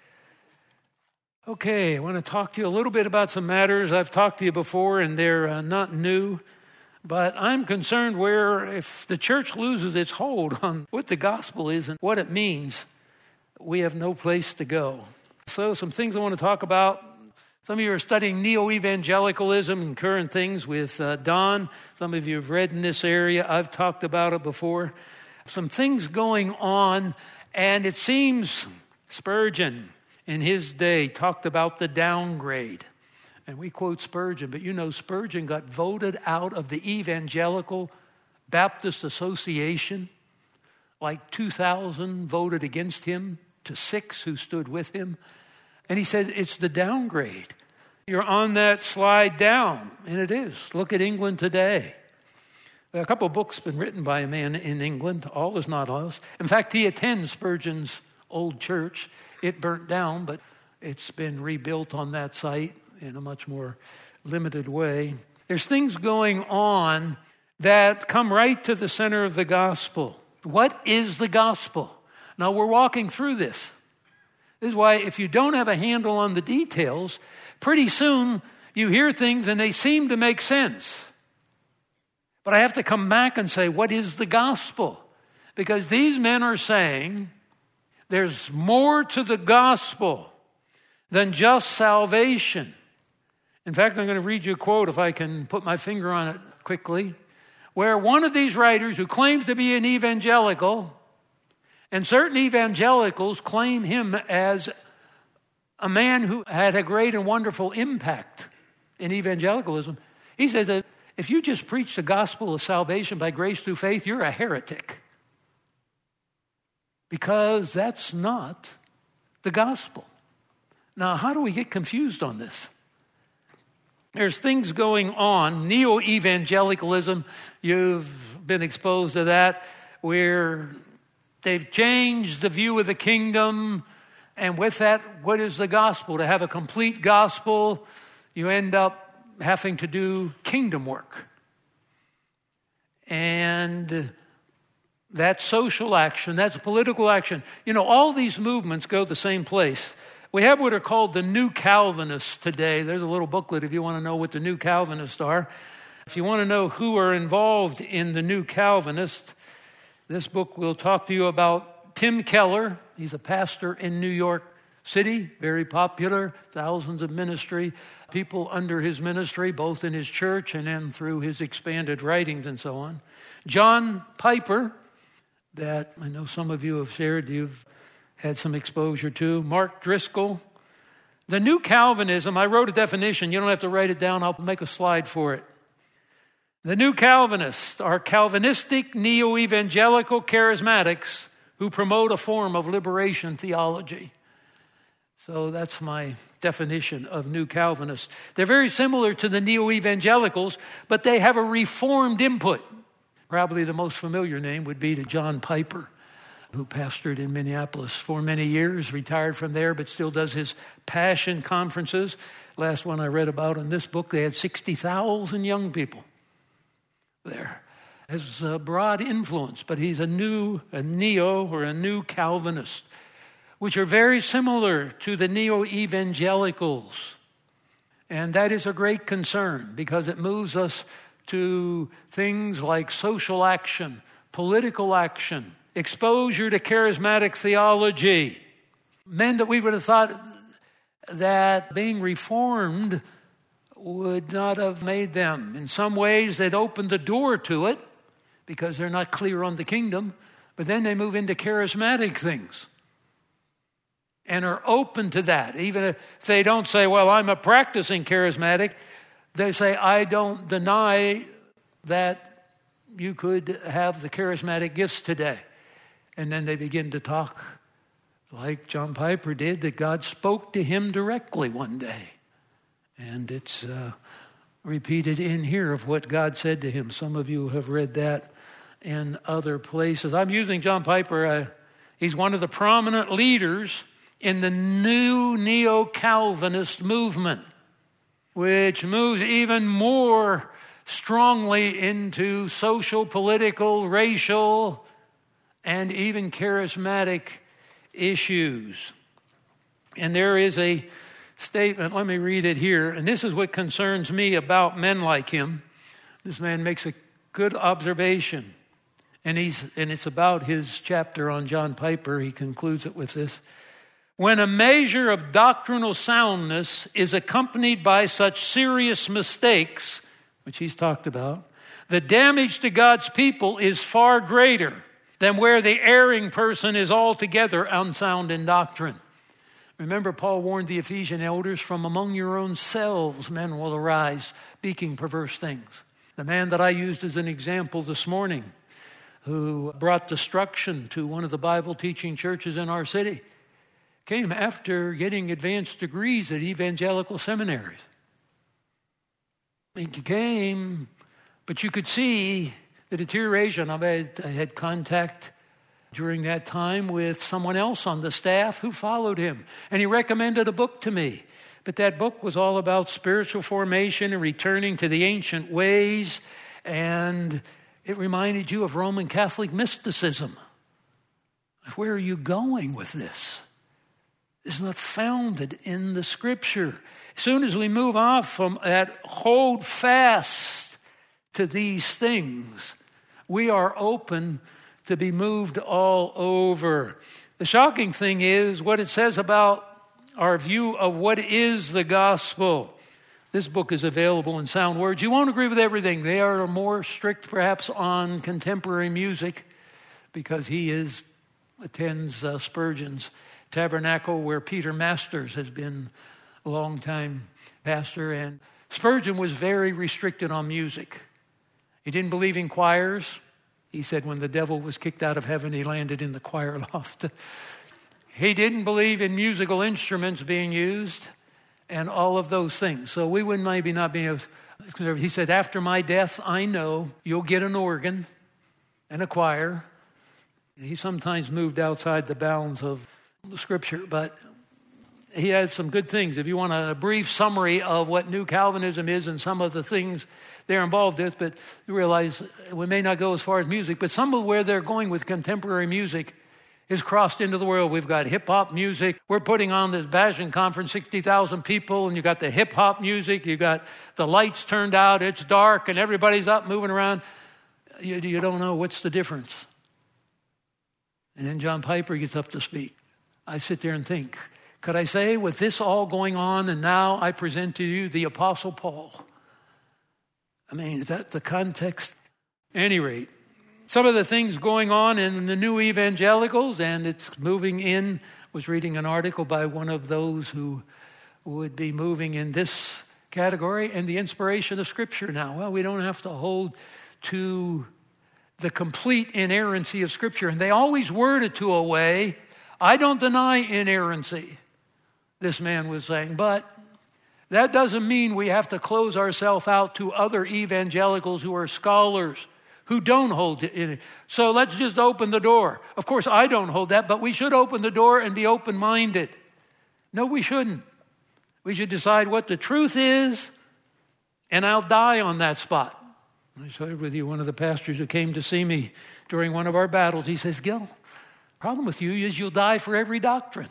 Okay, I want to talk to you a little bit about some matters I've talked to you before, and they're uh, not new. But I'm concerned where if the church loses its hold on what the gospel is and what it means, we have no place to go. So some things I want to talk about. Some of you are studying neo-evangelicalism and current things with uh, Don. Some of you have read in this area. I've talked about it before. Some things going on, and it seems Spurgeon in his day talked about the downgrade. And we quote Spurgeon, but you know Spurgeon got voted out of the Evangelical Baptist Association. Like two thousand voted against him to six who stood with him. And he said, it's the downgrade. You're on that slide down, and it is. Look at England today. A couple of books have been written by a man in England. All is not lost. In fact, he attends Spurgeon's old church. It burnt down, but it's been rebuilt on that site in a much more limited way. There's things going on that come right to the center of the gospel. What is the gospel? Now, we're walking through this. This is why if you don't have a handle on the details, pretty soon you hear things and they seem to make sense. But I have to come back and say, what is the gospel? Because these men are saying there's more to the gospel than just salvation. In fact, I'm going to read you a quote, if I can put my finger on it quickly, where one of these writers who claims to be an evangelical, and certain evangelicals claim him as a man who had a great and wonderful impact in evangelicalism. He says that if you just preach the gospel of salvation by grace through faith, you're a heretic. Because that's not the gospel. Now, how do we get confused on this? There's things going on. Neo-evangelicalism, you've been exposed to that, where they've changed the view of the kingdom. And with that, what is the gospel? To have a complete gospel, you end up having to do kingdom work. And that's social action, that's political action. You know, all these movements go the same place. We have what are called the New Calvinists today. There's a little booklet if you want to know what the New Calvinists are. If you want to know who are involved in the New Calvinists, this book will talk to you about Tim Keller. He's a pastor in New York City, very popular, thousands of ministry, people under his ministry, both in his church and then through his expanded writings and so on. John Piper, that I know some of you have shared, you've had some exposure to. Mark Driscoll. The New Calvinism, I wrote a definition. You don't have to write it down. I'll make a slide for it. The New Calvinists are Calvinistic neo-evangelical charismatics who promote a form of liberation theology. So that's my definition of New Calvinists. They're very similar to the neo-evangelicals, but they have a reformed input. Probably the most familiar name would be to John Piper, who pastored in Minneapolis for many years, retired from there, but still does his passion conferences. Last one I read about in this book, they had sixty thousand young people there. Has a broad influence, but he's a new, a neo or a new Calvinist, which are very similar to the neo-evangelicals. And that is a great concern because it moves us to things like social action, political action, exposure to charismatic theology. Men that we would have thought that being reformed would not have made them. In some ways, they'd opened the door to it because they're not clear on the kingdom, but then they move into charismatic things and are open to that. Even if they don't say, well, I'm a practicing charismatic, they say, I don't deny that you could have the charismatic gifts today. And then they begin to talk like John Piper did, that God spoke to him directly one day. And it's uh, repeated in here of what God said to him. Some of you have read that in other places. I'm using John Piper. Uh, he's one of the prominent leaders in the new neo-Calvinist movement, which moves even more strongly into social, political, racial, and even charismatic issues. And there is a statement, let me read it here, and this is what concerns me about men like him. This man makes a good observation, and he's and it's about his chapter on John Piper. He concludes it with this. When a measure of doctrinal soundness is accompanied by such serious mistakes, which he's talked about, the damage to God's people is far greater than where the erring person is altogether unsound in doctrine. Remember, Paul warned the Ephesian elders, from among your own selves men will arise, speaking perverse things. The man that I used as an example this morning, who brought destruction to one of the Bible teaching churches in our city, came after getting advanced degrees at evangelical seminaries. He came, but you could see The deterioration, I had, I had contact during that time with someone else on the staff who followed him, and he recommended a book to me. But that book was all about spiritual formation and returning to the ancient ways, and it reminded you of Roman Catholic mysticism. Where are you going with this? It's not founded in the Scripture. As soon as we move off from that hold fast to these things, we are open to be moved all over. The shocking thing is what it says about our view of what is the gospel. This book is available in Sound Words. You won't agree with everything. They are more strict perhaps on contemporary music because he is attends uh, Spurgeon's Tabernacle, where Peter Masters has been a long time pastor. And Spurgeon was very restricted on music. He didn't believe in choirs. He said when the devil was kicked out of heaven, he landed in the choir loft. He didn't believe in musical instruments being used and all of those things. So we would maybe not be as conservative. He said, after my death, I know you'll get an organ and a choir. He sometimes moved outside the bounds of the Scripture, but he has some good things. If you want a brief summary of what New Calvinism is and some of the things they're involved with, but you realize we may not go as far as music, but some of where they're going with contemporary music is crossed into the world. We've got hip-hop music. We're putting on this Bashan conference, sixty thousand people, and you got the hip-hop music. You got the lights turned out. It's dark, and everybody's up moving around. You, you don't know what's the difference. And then John Piper gets up to speak. I sit there and think, could I say with this all going on, and now I present to you the Apostle Paul? I mean, is that the context? At any rate, some of the things going on in the new evangelicals, and it's moving in, was reading an article by one of those who would be moving in this category, and the inspiration of Scripture now. Well, we don't have to hold to the complete inerrancy of Scripture. And they always word it to a way, I don't deny inerrancy, this man was saying, but that doesn't mean we have to close ourselves out to other evangelicals who are scholars, who don't hold it. So let's just open the door. Of course, I don't hold that, but we should open the door and be open-minded. No, we shouldn't. We should decide what the truth is, and I'll die on that spot. I shared with you one of the pastors who came to see me during one of our battles. He says, Gil, problem with you is you'll die for every doctrine.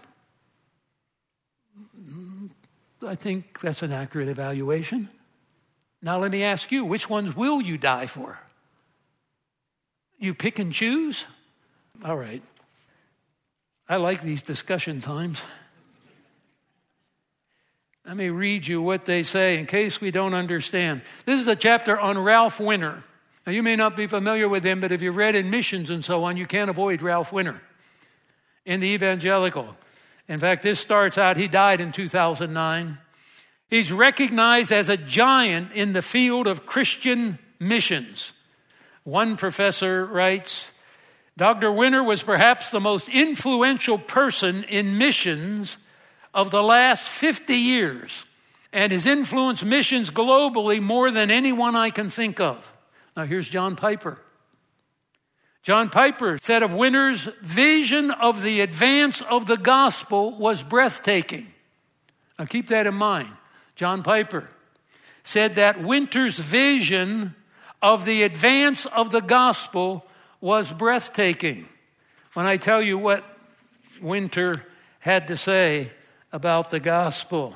I think that's an accurate evaluation. Now let me ask you, which ones will you die for? You pick and choose? All right. I like these discussion times. Let me read you what they say in case we don't understand. This is a chapter on Ralph Winter. Now, you may not be familiar with him, but if you read in Missions and so on, you can't avoid Ralph Winter in the evangelical. In fact, this starts out, he died in two thousand nine. He's recognized as a giant in the field of Christian missions. One professor writes, Doctor Winter was perhaps the most influential person in missions of the last fifty years, and has influenced missions globally more than anyone I can think of. Now here's John Piper. John Piper said of Winter's vision of the advance of the gospel was breathtaking. Now keep that in mind. John Piper said that Winter's vision of the advance of the gospel was breathtaking. When I tell you what Winter had to say about the gospel.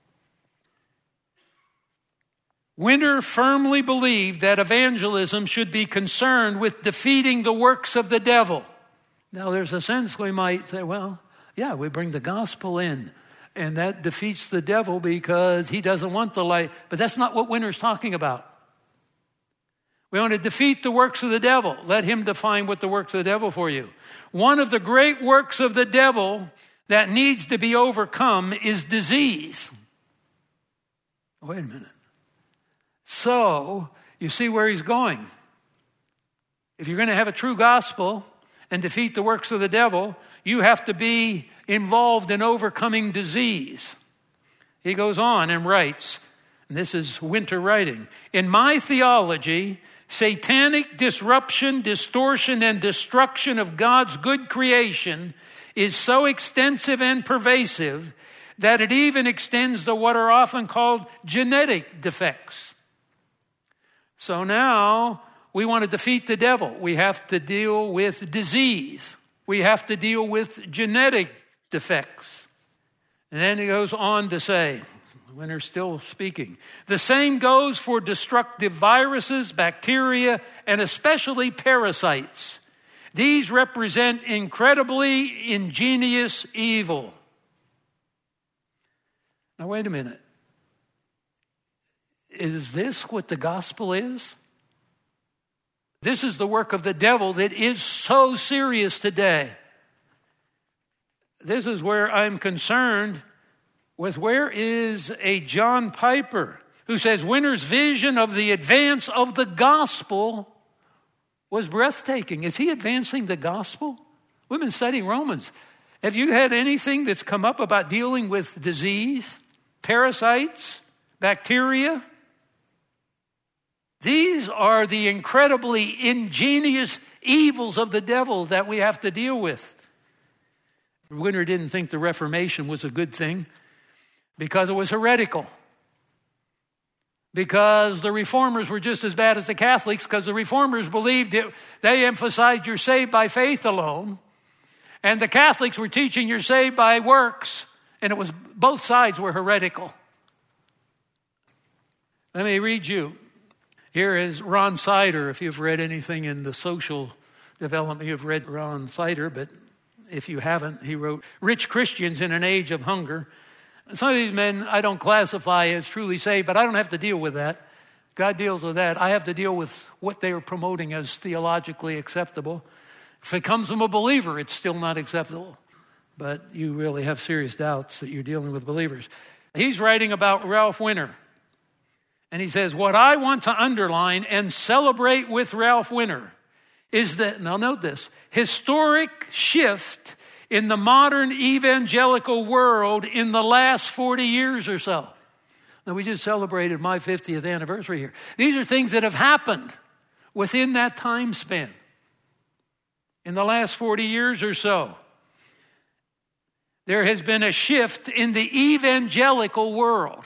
Winter firmly believed that evangelism should be concerned with defeating the works of the devil. Now, there's a sense we might say, well, yeah, we bring the gospel in, and that defeats the devil because he doesn't want the light. But that's not what Winter's talking about. We want to defeat the works of the devil. Let him define what the works of the devil for you. One of the great works of the devil that needs to be overcome is disease. Wait a minute. So, you see where he's going. If you're going to have a true gospel and defeat the works of the devil, you have to be involved in overcoming disease. He goes on and writes, and this is Winter writing, in my theology, satanic disruption, distortion, and destruction of God's good creation is so extensive and pervasive that it even extends to what are often called genetic defects. So now we want to defeat the devil. We have to deal with disease. We have to deal with genetic defects. And then he goes on to say, when they're still speaking, the same goes for destructive viruses, bacteria, and especially parasites. These represent incredibly ingenious evil. Now, wait a minute. Is this what the gospel is? This is the work of the devil that is so serious today. This is where I'm concerned with where is a John Piper who says Winter's vision of the advance of the gospel was breathtaking. Is he advancing the gospel? We've been studying Romans. Have you had anything that's come up about dealing with disease, parasites, bacteria? These are the incredibly ingenious evils of the devil that we have to deal with. Winter didn't think the Reformation was a good thing because it was heretical. Because the Reformers were just as bad as the Catholics, because the Reformers believed it, they emphasized you're saved by faith alone. And the Catholics were teaching you're saved by works. And it was both sides were heretical. Let me read you. Here is Ron Sider. If you've read anything in the social development, you've read Ron Sider, but if you haven't, he wrote, Rich Christians in an Age of Hunger. Some of these men I don't classify as truly saved, but I don't have to deal with that. God deals with that. I have to deal with what they are promoting as theologically acceptable. If it comes from a believer, it's still not acceptable. But you really have serious doubts that you're dealing with believers. He's writing about Ralph Winter. And he says, what I want to underline and celebrate with Ralph Winter is that, now note this, historic shift in the modern evangelical world in the last forty years or so. Now, we just celebrated my fiftieth anniversary here. These are things that have happened within that time span in the last forty years or so. There has been a shift in the evangelical world.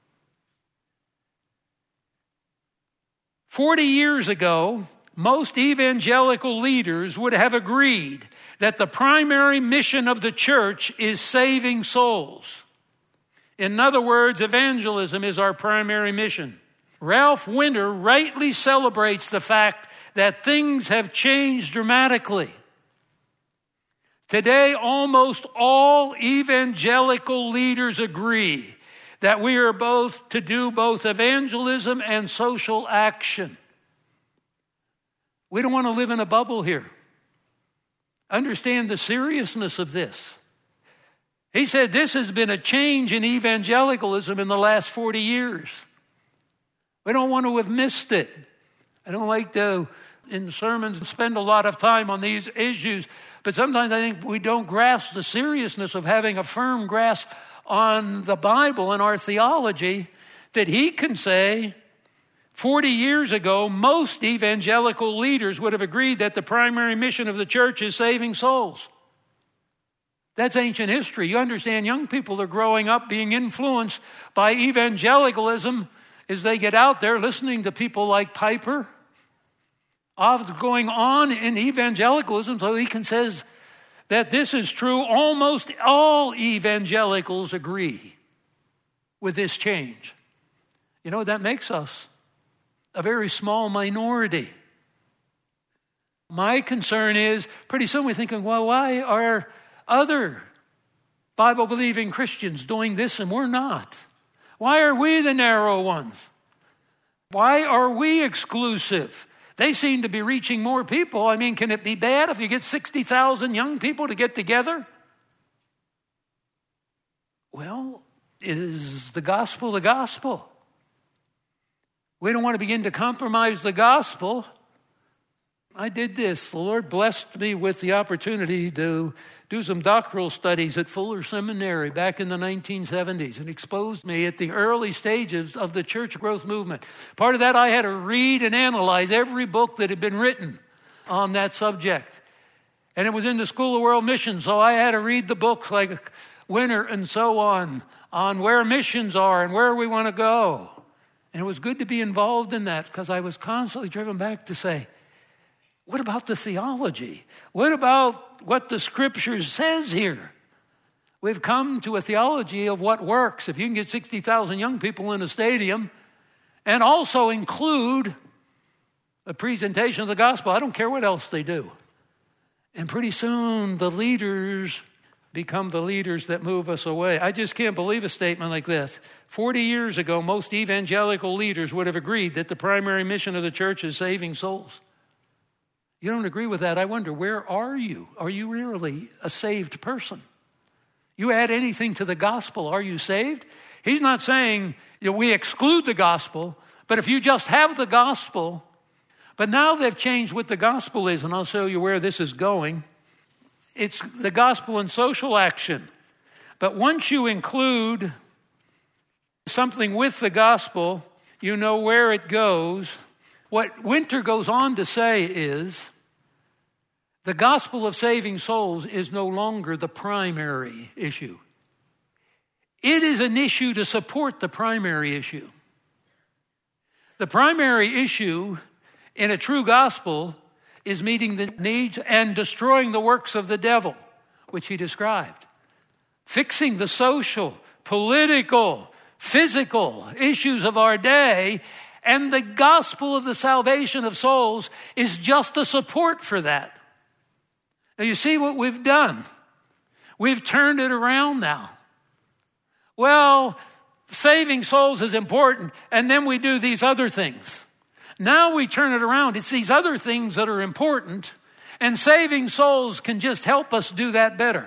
forty years ago, most evangelical leaders would have agreed that the primary mission of the church is saving souls. In other words, evangelism is our primary mission. Ralph Winter rightly celebrates the fact that things have changed dramatically. Today, almost all evangelical leaders agree that we are both to do both evangelism and social action. We don't want to live in a bubble here. Understand the seriousness of this. He said this has been a change in evangelicalism in the last forty years. We don't want to have missed it. I don't like to, in sermons, spend a lot of time on these issues, but sometimes I think we don't grasp the seriousness of having a firm grasp on the Bible and our theology, that he can say, forty years ago, most evangelical leaders would have agreed that the primary mission of the church is saving souls. That's ancient history. You understand, young people are growing up being influenced by evangelicalism as they get out there listening to people like Piper, of going on in evangelicalism, so he can says that this is true. Almost all evangelicals agree with this change. You know what that makes us? A very small minority. My concern is, pretty soon we're thinking, well, why are other Bible-believing Christians doing this and we're not? Why are we the narrow ones? Why are we exclusive? They seem to be reaching more people. I mean, can it be bad if you get sixty thousand young people to get together? Well, is the gospel the gospel? We don't want to begin to compromise the gospel I did this. The Lord blessed me with the opportunity to do some doctoral studies at Fuller Seminary back in the nineteen seventies and exposed me at the early stages of the church growth movement. Part of that, I had to read and analyze every book that had been written on that subject. And it was in the School of World Mission, so I had to read the books like Winter and so on, on where missions are and where we want to go. And it was good to be involved in that because I was constantly driven back to say, what about the theology? What about what the Scripture says here? We've come to a theology of what works. If you can get sixty thousand young people in a stadium and also include a presentation of the gospel, I don't care what else they do. And pretty soon the leaders become the leaders that move us away. I just can't believe a statement like this. forty years ago, most evangelical leaders would have agreed that the primary mission of the church is saving souls. You don't agree with that? I wonder, where are you? Are you really a saved person? You add anything to the gospel, are you saved? He's not saying, you know, we exclude the gospel, but if you just have the gospel, but now they've changed what the gospel is, and I'll show you where this is going. It's the gospel in social action. But once you include something with the gospel, you know where it goes. What Winter goes on to say is, the gospel of saving souls is no longer the primary issue. It is an issue to support the primary issue. The primary issue in a true gospel is meeting the needs and destroying the works of the devil, which he described. Fixing the social, political, physical issues of our day, and the gospel of the salvation of souls is just a support for that. Now you see what we've done. We've turned it around now. Well, saving souls is important, and then we do these other things. Now we turn it around. It's these other things that are important, and saving souls can just help us do that better.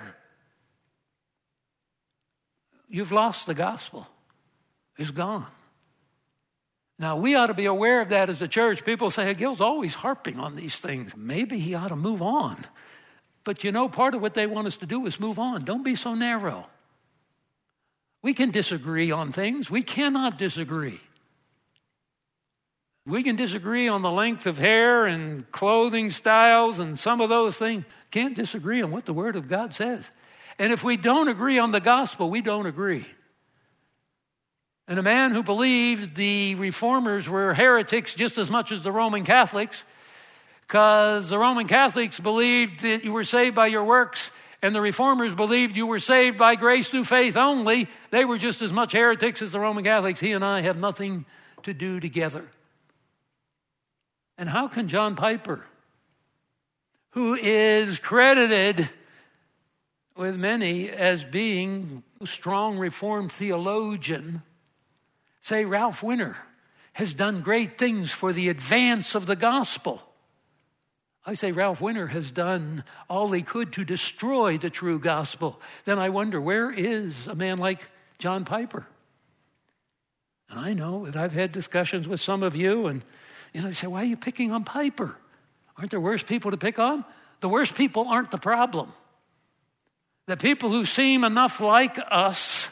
You've lost the gospel. It's gone. Now, we ought to be aware of that as a church. People say, hey, Gil's always harping on these things. Maybe he ought to move on. But you know, part of what they want us to do is move on. Don't be so narrow. We can disagree on things. We cannot disagree. We can disagree on the length of hair and clothing styles and some of those things. Can't disagree on what the Word of God says. And if we don't agree on the gospel, we don't agree. And a man who believed the reformers were heretics just as much as the Roman Catholics, because the Roman Catholics believed that you were saved by your works, and the reformers believed you were saved by grace through faith only. They were just as much heretics as the Roman Catholics. He and I have nothing to do together. And how can John Piper, who is credited with many as being a strong Reformed theologian, say Ralph Winter has done great things for the advance of the gospel? I say Ralph Winter has done all he could to destroy the true gospel. Then I wonder, where is a man like John Piper? And I know that I've had discussions with some of you, and you know, they say, why are you picking on Piper? Aren't there worse people to pick on? The worst people aren't the problem. The people who seem enough like us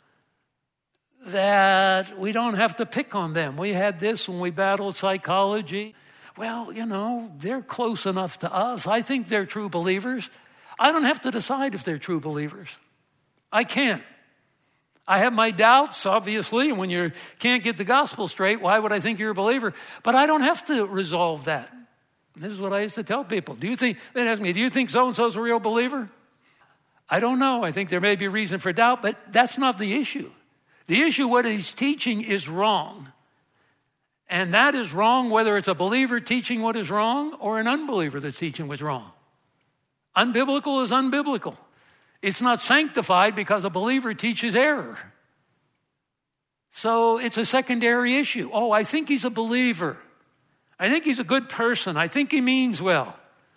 that we don't have to pick on them. We had this when we battled psychology. Well, you know, they're close enough to us. I think they're true believers. I don't have to decide if they're true believers. I can't. I have my doubts, obviously, and when you can't get the gospel straight, why would I think you're a believer? But I don't have to resolve that. This is what I used to tell people. Do you think, they ask me, do you think so-and-so's a real believer? I don't know. I think there may be a reason for doubt, but that's not the issue. The issue, what he's teaching is wrong. And that is wrong whether it's a believer teaching what is wrong or an unbeliever that's teaching what's wrong. Unbiblical is unbiblical. It's not sanctified because a believer teaches error. So it's a secondary issue. Oh, I think he's a believer. I think he's a good person. I think he means well.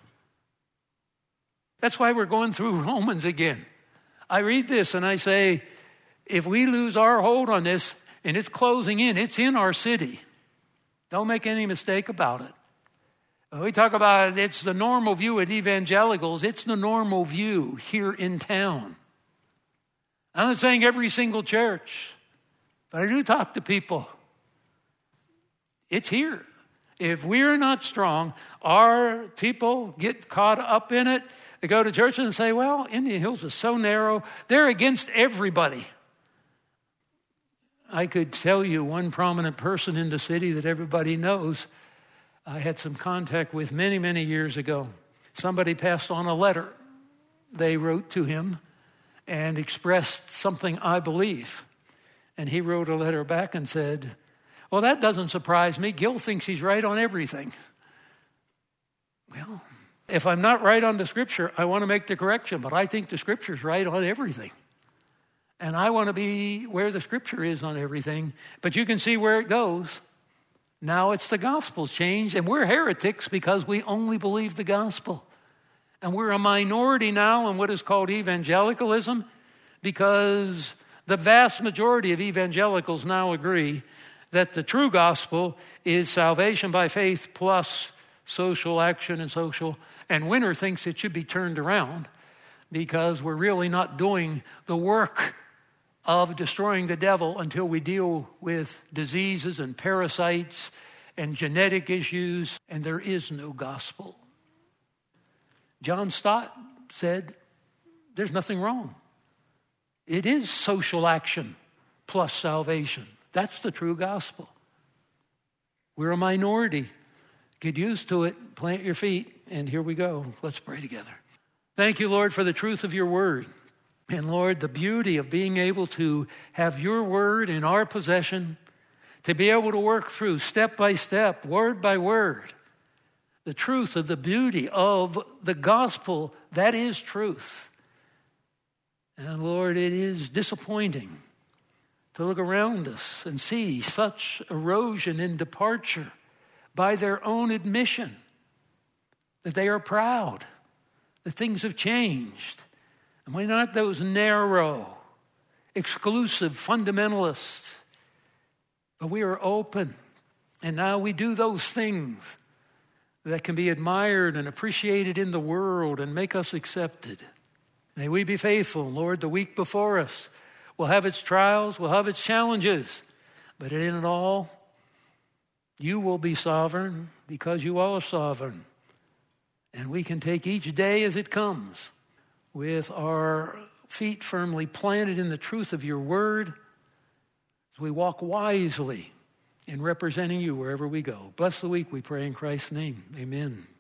That's why we're going through Romans again. I read this and I say, if we lose our hold on this and it's closing in, it's in our city. Don't make any mistake about it. We talk about it's the normal view at evangelicals. It's the normal view here in town. I'm not saying every single church, but I do talk to people. It's here. If we're not strong, our people get caught up in it. They go to church and say, well, Indian Hills is so narrow. They're against everybody. I could tell you one prominent person in the city that everybody knows. I had some contact with many, many years ago. Somebody passed on a letter they wrote to him and expressed something I believe. And he wrote a letter back and said, well, that doesn't surprise me. Gil thinks he's right on everything. Well, if I'm not right on the Scripture, I want to make the correction, but I think the Scripture's right on everything. And I want to be where the Scripture is on everything, but you can see where it goes. Now it's the gospel's changed, and we're heretics because we only believe the gospel. And we're a minority now in what is called evangelicalism because the vast majority of evangelicals now agree that the true gospel is salvation by faith plus social action and social. And Winter thinks it should be turned around because we're really not doing the work of destroying the devil until we deal with diseases and parasites and genetic issues, and there is no gospel. John Stott said, there's nothing wrong. It is social action plus salvation. That's the true gospel. We're a minority. Get used to it, plant your feet, and here we go. Let's pray together. Thank you, Lord, for the truth of your word. And Lord, the beauty of being able to have your word in our possession, to be able to work through step by step, word by word, the truth of the beauty of the gospel, that is truth. And Lord, it is disappointing to look around us and see such erosion and departure by their own admission that they are proud, that things have changed. And we're not those narrow, exclusive fundamentalists, but we are open. And now we do those things that can be admired and appreciated in the world and make us accepted. May we be faithful. Lord, the week before us will have its trials, will have its challenges, but in it all, you will be sovereign because you are sovereign. And we can take each day as it comes with our feet firmly planted in the truth of your word as we walk wisely in representing you wherever we go. Bless the week, we pray in Christ's name. Amen.